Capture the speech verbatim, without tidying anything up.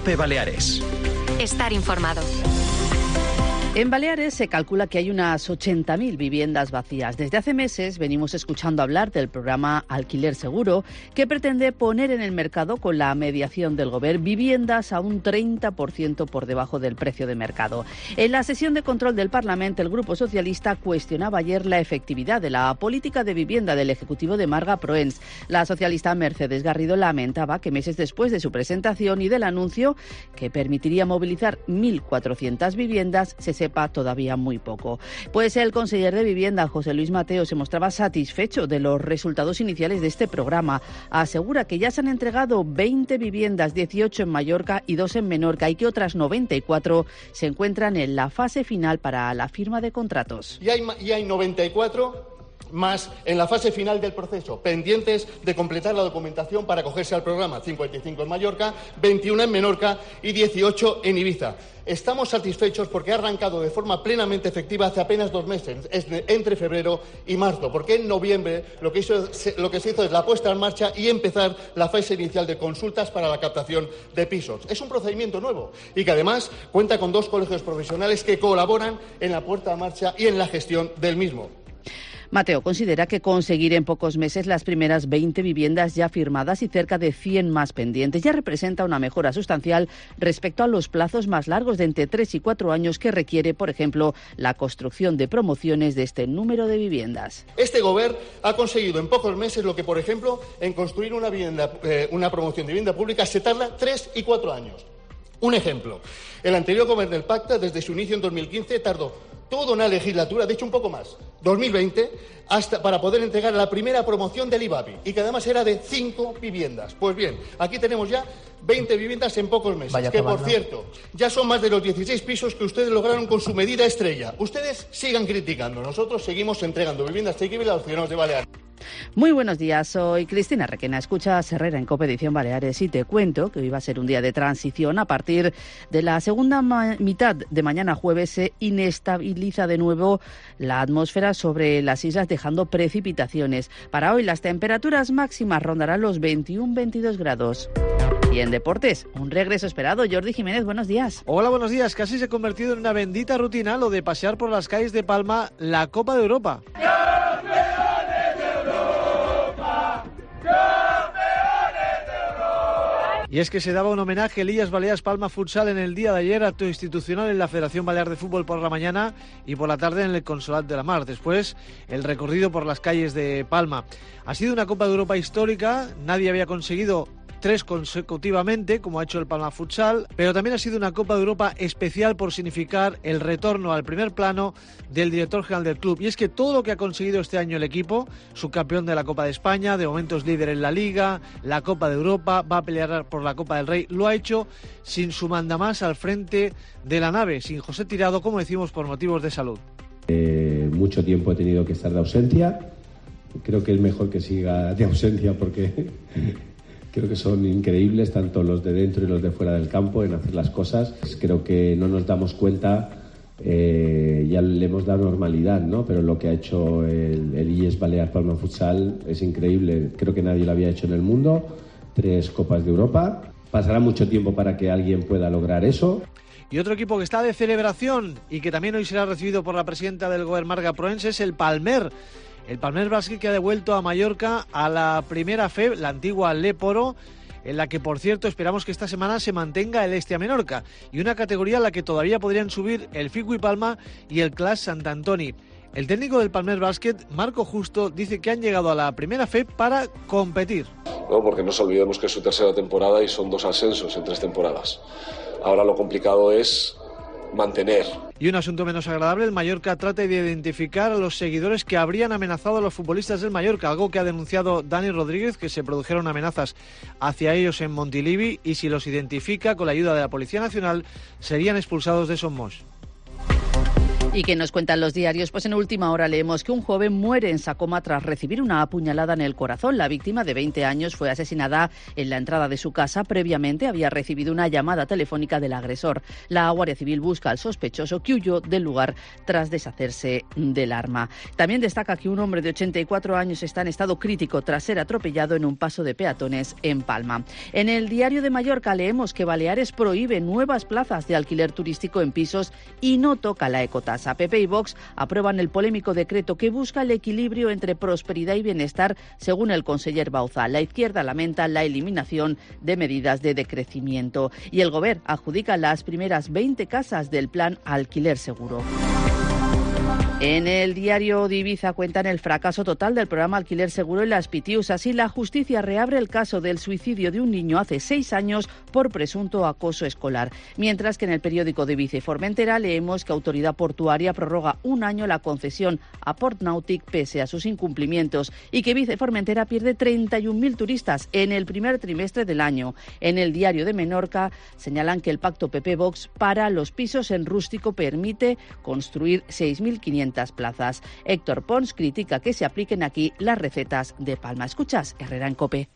COPE Baleares. Estar informado. En Baleares se calcula que hay unas ochenta mil viviendas vacías. Desde hace meses venimos escuchando hablar del programa Alquiler Seguro, que pretende poner en el mercado, con la mediación del Gobierno, viviendas a un treinta por ciento por debajo del precio de mercado. En la sesión de control del Parlamento, el Grupo Socialista cuestionaba ayer la efectividad de la política de vivienda del Ejecutivo de Marga Proens. La socialista Mercedes Garrido lamentaba que meses después de su presentación y del anuncio que permitiría movilizar mil cuatrocientas viviendas, se sepa todavía muy poco. Pues el conseller de Vivienda, José Luis Mateo, se mostraba satisfecho de los resultados iniciales de este programa. Asegura que ya se han entregado veinte viviendas, dieciocho en Mallorca y dos en Menorca, y que otras noventa y cuatro se encuentran en la fase final para la firma de contratos. Y hay, y hay noventa y cuatro más en la fase final del proceso, pendientes de completar la documentación para acogerse al programa, cincuenta y cinco en Mallorca, veintiuno en Menorca y dieciocho en Ibiza. Estamos satisfechos porque ha arrancado de forma plenamente efectiva hace apenas dos meses, entre febrero y marzo, porque en noviembre lo que, hizo, lo que se hizo es la puesta en marcha y empezar la fase inicial de consultas para la captación de pisos. Es un procedimiento nuevo y que además cuenta con dos colegios profesionales que colaboran en la puesta en marcha y en la gestión del mismo. Mateo considera que conseguir en pocos meses las primeras veinte viviendas ya firmadas y cerca de cien más pendientes ya representa una mejora sustancial respecto a los plazos más largos de entre tres y cuatro años que requiere, por ejemplo, la construcción de promociones de este número de viviendas. Este Gobierno ha conseguido en pocos meses lo que, por ejemplo, en construir una, vivienda, eh, una promoción de vivienda pública se tarda tres y cuatro años. Un ejemplo, el anterior Gobierno del Pacta, desde su inicio en dos mil quince, tardó toda una legislatura, de hecho un poco más, dos mil veinte, hasta para poder entregar la primera promoción del IBABI, y que además era de cinco viviendas. Pues bien, aquí tenemos ya veinte viviendas en pocos meses, Vaya que por cierto, ya son más de los dieciséis pisos que ustedes lograron con su medida estrella. Ustedes sigan criticando, nosotros seguimos entregando viviendas asequibles a los ciudadanos de Baleares. Muy buenos días, soy Cristina Requena, escuchas Herrera en COPE Edición Baleares y te cuento que hoy va a ser un día de transición. A partir de la segunda ma- mitad de mañana jueves se inestabiliza de nuevo la atmósfera sobre las islas, dejando precipitaciones. Para hoy las temperaturas máximas rondarán los veintiuno a veintidós grados. Y en deportes, un regreso esperado. Jordi Jiménez, buenos días. Hola, buenos días. Casi se ha convertido en una bendita rutina lo de pasear por las calles de Palma la Copa de Europa. Y es que se daba un homenaje a Illes Balears Palma Futsal en el día de ayer, acto institucional en la Federación Balear de Fútbol por la mañana y por la tarde en el Consolat de la Mar. Después, el recorrido por las calles de Palma. Ha sido una Copa de Europa histórica, nadie había conseguido tres consecutivamente, como ha hecho el Palma Futsal, pero también ha sido una Copa de Europa especial por significar el retorno al primer plano del director general del club. Y es que todo lo que ha conseguido este año el equipo, subcampeón de la Copa de España, de momento es líder en la Liga, la Copa de Europa, va a pelear por la Copa del Rey, lo ha hecho sin su mandamás al frente de la nave, sin José Tirado, como decimos, por motivos de salud. Eh, mucho tiempo he tenido que estar de ausencia, creo que es mejor que siga de ausencia porque... Creo que son increíbles tanto los de dentro y los de fuera del campo en hacer las cosas. Creo que no nos damos cuenta, eh, ya le hemos dado normalidad, ¿no? Pero lo que ha hecho el, el Illes Balears Palma Futsal es increíble. Creo que nadie lo había hecho en el mundo. Tres Copas de Europa. Pasará mucho tiempo para que alguien pueda lograr eso. Y otro equipo que está de celebración y que también hoy será recibido por la presidenta del Gobierno, Marga Proens, es el Palmer. El Palmer Basket, que ha devuelto a Mallorca a la primera F E B, la antigua Léporo, en la que, por cierto, esperamos que esta semana se mantenga el Estia Menorca, y una categoría en la que todavía podrían subir el Ficui Palma y el Clas Sant Antoni. El técnico del Palmer Basket, Marco Justo, dice que han llegado a la primera F E B para competir. No, porque no nos olvidemos que es su tercera temporada y son dos ascensos en tres temporadas. Ahora lo complicado es mantener. Y un asunto menos agradable, el Mallorca trata de identificar a los seguidores que habrían amenazado a los futbolistas del Mallorca, algo que ha denunciado Dani Rodríguez, que se produjeron amenazas hacia ellos en Montilivi, y si los identifica con la ayuda de la Policía Nacional serían expulsados de Somos. ¿Y qué nos cuentan los diarios? Pues en última hora leemos que un joven muere en Sacoma tras recibir una apuñalada en el corazón. La víctima, de veinte años, fue asesinada en la entrada de su casa. Previamente había recibido una llamada telefónica del agresor. La Guardia Civil busca al sospechoso, que huyó del lugar tras deshacerse del arma. También destaca que un hombre de ochenta y cuatro años está en estado crítico tras ser atropellado en un paso de peatones en Palma. En el Diario de Mallorca leemos que Baleares prohíbe nuevas plazas de alquiler turístico en pisos y no toca la ecotasa. P P y Vox aprueban el polémico decreto que busca el equilibrio entre prosperidad y bienestar, según el conseller Bauza. La izquierda lamenta la eliminación de medidas de decrecimiento. Y el Govern adjudica las primeras veinte casas del plan Alquiler Seguro. En el diario de Ibiza cuentan el fracaso total del programa Alquiler Seguro en las Pitius. Así, la justicia reabre el caso del suicidio de un niño hace seis años por presunto acoso escolar. Mientras que en el periódico de Ibiza y Formentera leemos que Autoridad Portuaria prorroga un año la concesión a Port Nàutic pese a sus incumplimientos, y que Ibiza y Formentera pierde treinta y un mil turistas en el primer trimestre del año. En el diario de Menorca señalan que el pacto P P-Vox para los pisos en rústico permite construir seis mil quinientas plazas. Héctor Pons critica que se apliquen aquí las recetas de Palma. Escuchas Herrera en COPE.